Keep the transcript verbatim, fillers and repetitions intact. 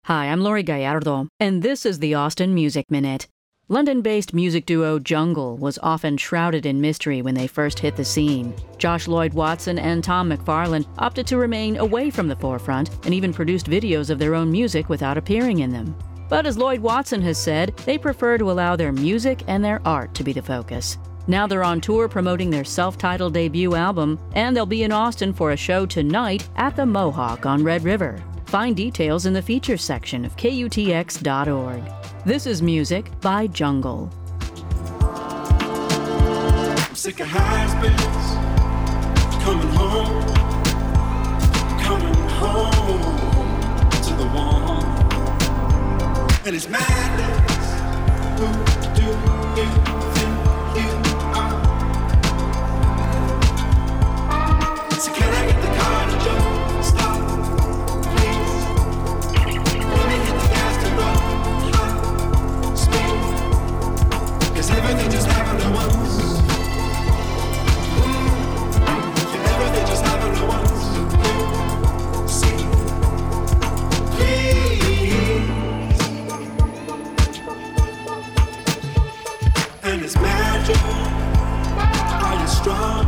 Hi, I'm Lori Gallardo, and this is the Austin Music Minute. London-based music duo Jungle was often shrouded in mystery when they first hit the scene. Josh Lloyd Watson and Tom McFarlane opted to remain away from the forefront and even produced videos of their own music without appearing in them. But as Lloyd Watson has said, they prefer to allow their music and their art to be the focus. Now they're on tour promoting their self-titled debut album, and they'll be in Austin for a show tonight at the Mohawk on Red River. Find details in the features section of K U T X dot org. This is music by Jungle. I'm sick of has-beens, coming home, coming home to the one. And it's madness. Who do you think you are? So can I get the car to jump? Stop, please. Let me hit the gas to roll high speed. 'Cause everything just happened at once. Yeah, everything just happened at once. See, please. And it's magic. Are you strong?